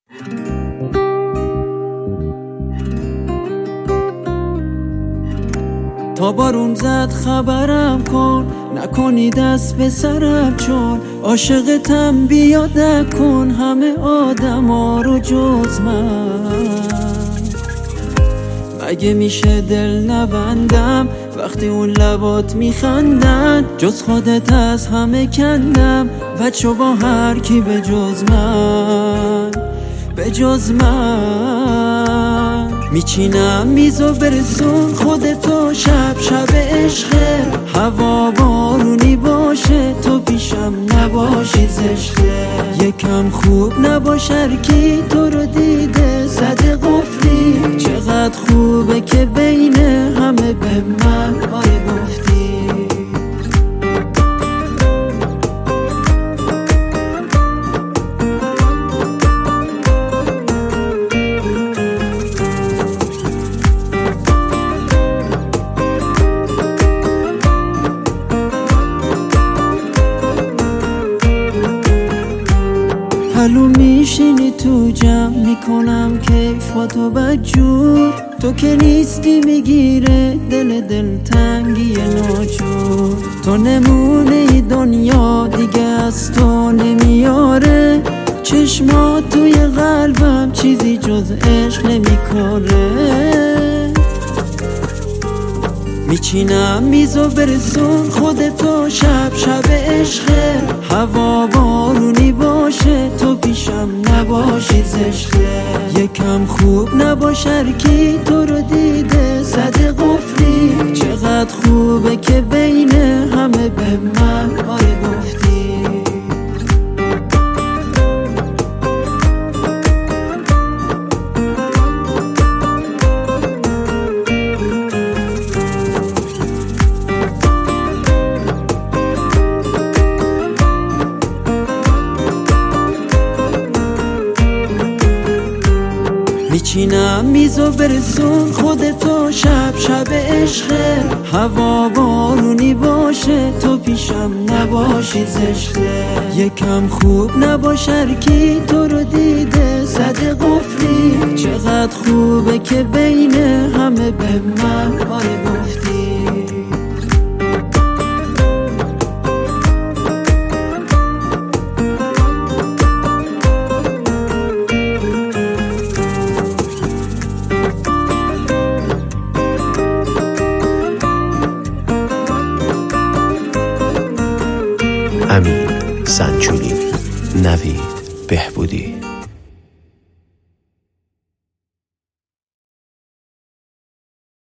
تا بارون زد خبرم کن، نکنی دست به سرم، چون عاشقتم بیاد نکن همه آدما رو جز من. مگه میشه دل نبندم وقتی اون لبات میخندن؟ جز خودت از همه کندم بچه با هر کی به جز من، به جز من. میچینم میزو برسون خودتو، شب شب عشقه، هوا بارونی باشه تو پیشم نباشی زشته. یکم خوب نباشه کی تو رو دیده زده قفلی، چقدر خوبه که بین همه به من آره گفتی. حلو میشینی تو جمع میکنم کیف با تو بدجور، تو که نیستی میگیره دل تنگی ناجور. تو نمونه ای دنیا دیگه از تو نمیاره، چشمات توی قلبم چیزی جز عشق نمیکاره. میچینم میزو برسون خودتو، شب شب عشقه، هوا بارونی باشه تو پیشم نباشی زشته. یکم خوب نباشه کی تو رو دیده زده قفلی، چقدر خوبه که بین همه به من آره گفتی. میچینم میزو برسون خودتو، شب شب عشقه، هوا بارونی باشه تو پیشم نباشی زشته. یکم خوب نباشه کی تو رو دیده زده قفلی، چقدر خوبه که بین همه به من آره گفتی. امین سنچونی، نوید بهبودی.